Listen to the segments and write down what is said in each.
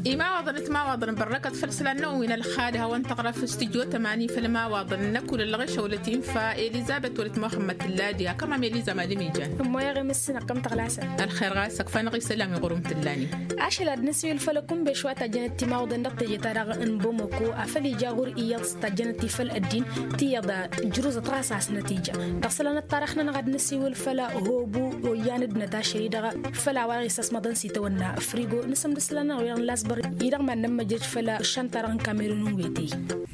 ما وضنت ما وضن بركة فلسلة نوين الخادها وانتقرا في استديو 80 فلما وضن نكل الغشة والتي ينفع إليزابeth ولت محمد اللادية كما ميليزا مالميجان ما يغي مسنا كم تغلاسة الخير غاسك فنغي سلامي غرم تلاني عشان النسي الفلكم بشوات جنتي ما وضن نقطة ترى إن بومكو أفلي جاغور إياس تجنتي فل الدين تيضا جروز تراس نتيجة رسلنا التاريخنا نغد نسي والفلا هو بو وياند نتاشري دغا فلا واغي ساسمدن سيتونا أفريقو نسم رسلنا ويان لاسبر يدغ ما نما جيج فلا شانتاران كاميرون ويتي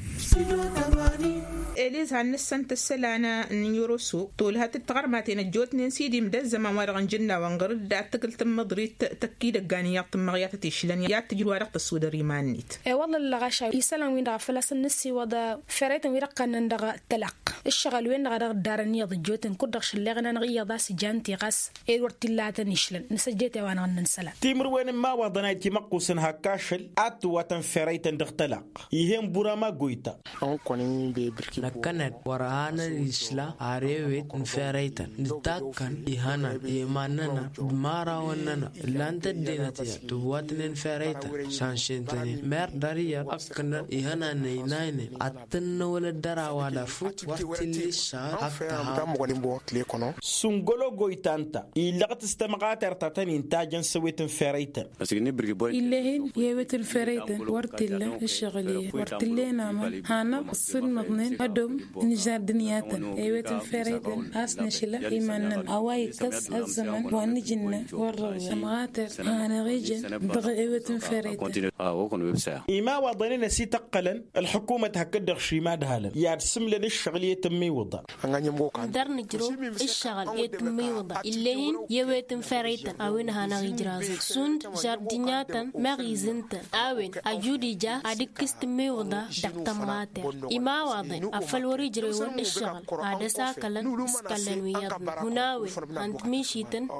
إليز عن السنة السلانة نيوروسو طولها تتغرماتين الجوت ننسيدي مدزة ما وارغن جنة وانغرد أتقل تم ضريت تأكيد القانيات تم غيات تيشلن يات تجروارق تصود ريمانيت والله اللغاشا يسلم وين دغا فلاس النسي ودا فريتن ويرقا ندغا تلق الشغل وين دغا دارني ضد جوتن كدغش اللغنا نغي ضاس جانتي غاس ورتلات نيشلن نسجيتي وانا ننسلا تيمر وين ما وضنا تمقوسن هكاشل اتو وتن فريتن دغ تلق يهم برما قويتا نكنت ورانا الإسلا عريوت نفريتا نتاكن إهانا إيماننا بمارا وننا لانت الديناتيا تبواتن نفريتا سانشنتني مير داريا أكنا إهانا نيناين أتن ولا درا ولا فوت وقتلي الشهر حتى سنغولو غويتانتا إلاغت استمغات ارتاتن انتاجن سويت نفريتا إلهين يويت الفريتا ورتلا الشغلية ورتلينا ما هانا الصلمغنين أدوم نجار دنياتا ايوات الفريدن اسنا شلا ايماننا اواي كس الزمن ونجنا والرغم سمغاتر انا غيجن بغي ايوات الفريدن ايما وضننا سي تقلا الحكومة هكدغ شيماد هالا يارسم لنا الشغلية تمي وضع در نجرو الشغل يتمي وضع اللهين يوات الفريدن اوين هانا غيجرازن سند جار دنياتا مغيزنتا اوين اجودي جا ادكس تمي وضع دكتمغاتر ايما وضن أفلوري جريون الشغل هذا ساكلن سكلن ويادنا هناوي أنت ميشيتن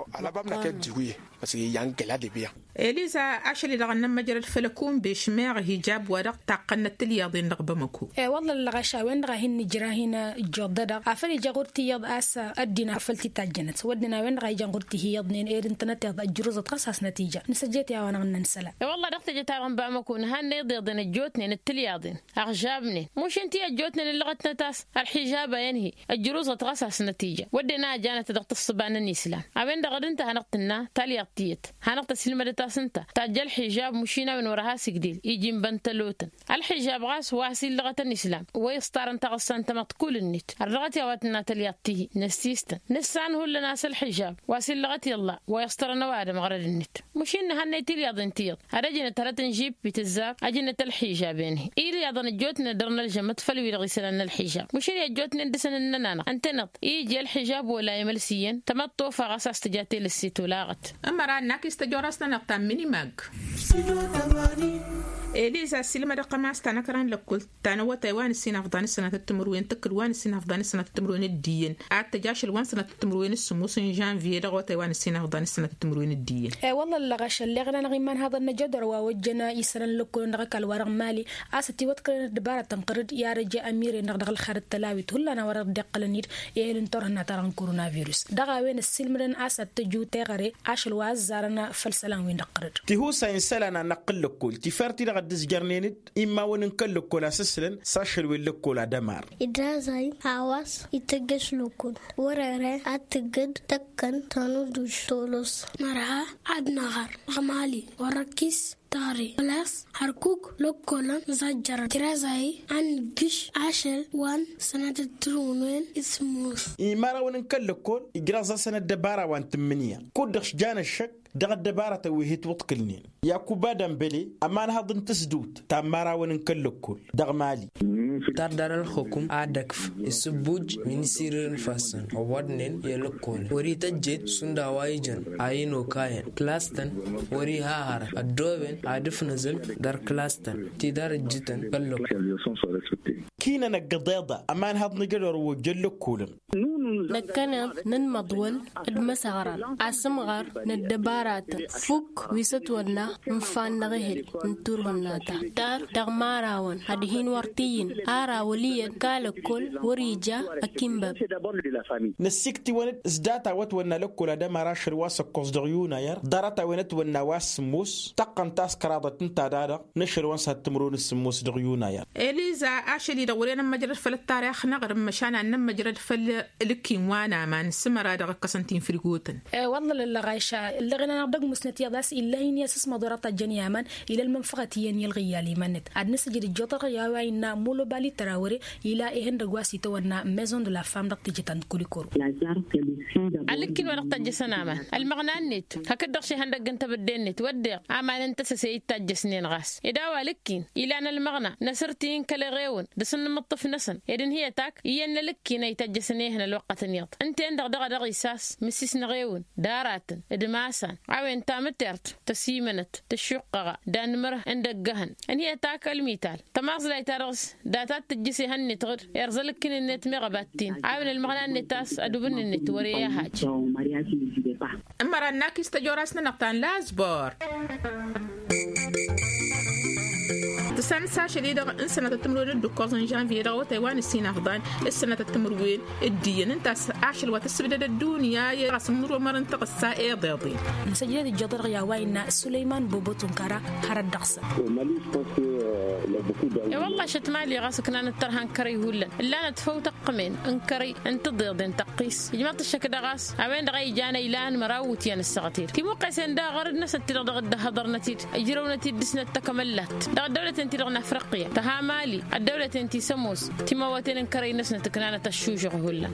إليزا عشان إذا غنم مجرى الفلكون بشماغ هجاب ورق تعقنا التلياضين رغبة مكو والله اللغاشا وين راهن جراهنا جوددا أفلي جغورتي يض أسا أدينا أفلتي تاجنت ودنا وين راهي جغورتي هي يضنين إيرنتنت يض الجروز تقصص نتيجة نسجيت يا وانا ننسلا والله رحت جتاغن بامكون هن يضيضن الجوتنين التلياضين أغجابني مش انتي الجوتنين اللي لغتنا تاس الحجاب ينهي الجروز تقصص نتيجة ودنا جانت ضغط الصبان النسلام أبين دغدنت هنقتنا تالياطيت هنقت سلمة تاسنتا تاجل حجاب مشينا من وراها سجديل يجي بنتلوتن الحجاب غاس واسيل لغة الإسلام ويستار انت غصان تمت كل النت الرغة يواتنا تلياطيه نسيستن نسان هو لناس الحجاب واسيل لغة يلا ويستار نواد مغرد النت مشينا هنيتي لياضن تيض أرجنا تلات نجيب بتزاب أجنة الحجابين إيلي يضن الجوتنا درنا الجمة فلوي لغسلنا الحجاب مشينا الجوتنا ندسن النانا انتنط يجي الحجاب ولا يملسيا تمطو فغاس استجاتي للسيتو لاغت أما رانك استجورسنا نقطع ميني ماغ إليزا السلمة رقم استنكران لكل تنوى تايوان السنة أفغانستان التمروين تكروان السنة أفغانستان التمروين الدين أتجاش الوان سنة التمروين السموس جانفي رغو تايوان السنة أفغانستان التمروين الدين والله اللغش اللي غنا نغيمان هذا النجدر ووجنا يسرن لكل نغك الورق مالي أستي وتكرر الدبارة تنقرد يا رجاء أمير نغدغ الخارج التلاوي تهلا ورق دق لنير يهلن ترهنا تران كورونا فيروس دغا وين السلمرن أسد تجو تغري عاش الواز زارنا فلسلان وين نقرد تهو سينسلنا نقل لكل تفرتي لغدز جرنينت إما وننقل لكل أسسلن ساشل ويلكل دمار إدرازاي عواس يتجش لكل ورره أتجد تكن تنودش تولس مرها عدنهار غمالي وركيس تاري بلاس هركوك لوكولا زجر ترازاي عن جش عشل وان سنة الترونين اسموس إمارة وننقل لكل إجرازا سنة دبارة وان تمنية كودش جان الشك دغ الدبارة ويهت وطكلنين يا كوبادن بلي أمان هضن تسدود تامارا وننقل لكل دغ مالي تردر الحكم عدكف السبوج من سيرين فاسن وودنين يلقون وري تجد سندا وايجن عينو كاين كلاستن وري هاهر الدوبن عدف نزل در كلاستن تدار جتن بلوك كينا نقضيضة أمان هاد نقدر وجلو كولن Nous نكنا ننمضول المسغران أسمغر ندبارات فوق ويستولنا نفان نغهل نتورهن دار دغماراون هدهين ورتين آرا وليا قال كل وريجا أكيمباب نسيكتي ونت ازداتا وتونا لكل دا مراش الواس قصدغيونا ير دارتا ونت ونواس سموس تقن تاس كرادة انتا دادا نشر وانسا تمرون السموس دغيونا ير إليزا أشلي دورينا مجرد فل التاريخ نغر مشانا أن مجرد فل لكين وانا من سمرا دغ قسنتين فريقوتن والله لله غايشة اللي غنا نقدق مسنتي داس إلا هي يسس مضرات الجنيامان إلى المنفقة يلغي لي منت عدنا سجل الجوطة غياوا إنا مولو بالي تراوري إلى إهن رقواسي تونا ميزون دو لا فام دق تجتان كوليكورو عليكين ورق تجسنامة المغنى النت هكذا شيء هندق انت بدينت ودق عمال انت سيد تجسنين غاس إداوا لكين إلى أن المغنى نسرتين كالغيون دسن مطف نسن إذن هي تاك إيان لكين يتجسنيه هنا الوقت نيط انت عندك دغ إساس مسيس نغيون دارات إدماسان عوين تامترت تسيمنت تشقق دان مره عندك جهن ان هي تاك الميتال تماغز لا يترغس داتات تجسي هني تغر يرزلك النت مغباتين عاون المغنى النتاس ادوبن النت وريا حاج امرا ناكس تجوراسنا نقطان لازبور تسانسا شديدة إن سنة التمرين الدكتور جانفي رغوة تايوان السين أفضان السنة التمرين الدين أنت عاشر وتسبد الدنيا يرسم نور مرن تقصى إيضاضي مسجلة الجدر غياوين سليمان بوبوتون كارا هرد دقصة يا والله شتمالي غاسك نان الترهان كري هولا لا نتفوت قمين انكري انت ضيضين تقيس يا جماعة الشك دغاس عوين دغاي جانا إلان مراوت ين السغتير كي موقعين دا غرد ناس تدغ هضر نتيج أجرو نتيج دسنة تكملت دولة تنتظرنا أفريقيا تهامالي الدولة تنتي سموس تموتين كري نسنة كنانة الشوجة هلا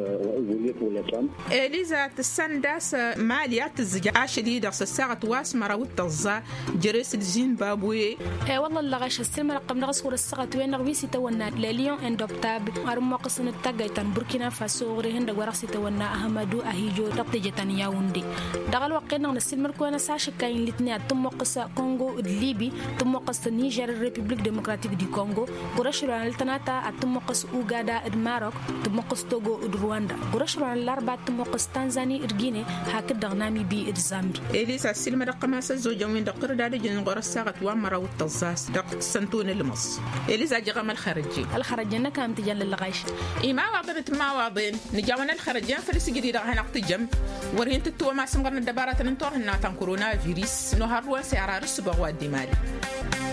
إليزا تسنداس ماليات الزجاج شديدة الساعة واس مراوت الزا جريس الزيمبابوي والله اللي غاش السلم رقم نغسور الساعة وين نغويسي تونا لليون اندوبتاب أرمى قصن التاجيتان بوركينا فاسو غريهن دغراسي تونا أحمدو أهيجو ربطجتان ياوندي دغل وقينا السلم ركونا ساش كاين لتنيا تم قصة كونغو الليبي تم قصة نيجر الريبوبليك ديمقراطيك دي كونغو غرشران التناتا تم قصة أوغادا الماروك تم قصة توغو رواندا غرشران الأربعة تم قصة تنزاني إرجيني هكذا ناميبي الزامبي إليسا السلم رقم زوجة وين دقر دادي جن غرساغت وامرا والتزاس دق سنتون المص إليسا جغم الخرجين كام تجل الغايش ما واضنت ما واضن نجاونا الخرجين فلس جديد هنا اقتجم ورهنت التوى ما سمغرنا الدبارة ننطور هنا كورونا فيروس نهار وان سعرار السبغ والدمالي